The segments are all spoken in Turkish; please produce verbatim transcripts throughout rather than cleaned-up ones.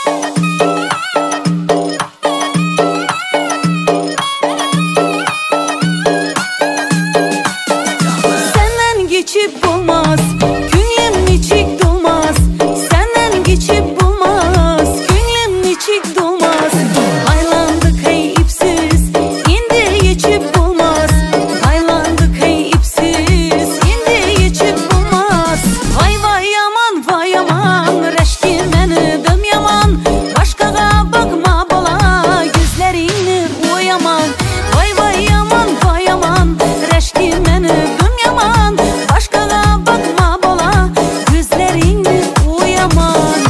Senden geçip bulmaz gönlüm içik dolmaz. Senden geçip bulmaz gönlüm içik dolmaz. Aylandık hey ipsiz indi geçip bulmaz. Aylandık hey ipsiz indi geçip bulmaz. Vay vay yaman vay yaman reşkin beni dım yaman. Başkaga bakma bala gözlerini o yaman. Vay vay yaman vay yaman reşkin beni dım yaman. Başkaga bakma bala gözlerini o yaman.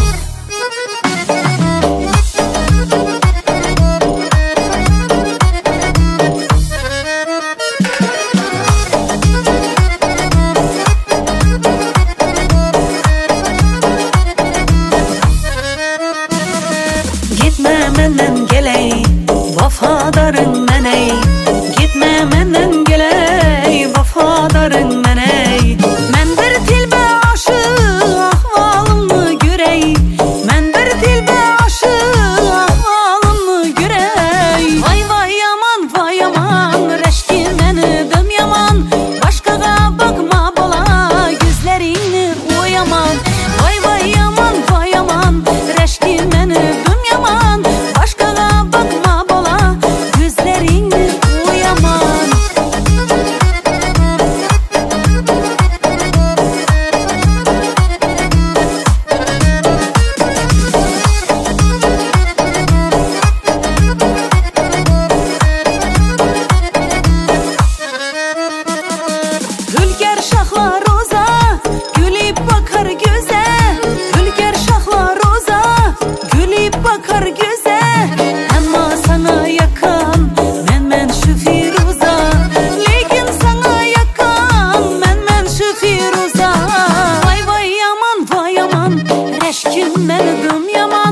Gitme menden geley vafadarın meney. Gitme menden geley vafadarın meney. Men bir tilbe aşık ahvalımı görey. Men bir tilbe aşık ahvalımı görey. Vay vay yaman vay yaman reşkin beni dım yaman. Başkaga bakma bala gözlerini o yaman. Vay vay yaman vay yaman reşkin beni dım yaman. Başkaga bakma bala gözlerini o yaman. Hülker şahlar roza gülüp bakar göze. Hülker şahlar roza gülüp bakar göze. Ama sana yakan men men şu Firuza. Lekin sana yakan men men şu Firuza. Vay vay yaman vay yaman reşkin beni dım yaman.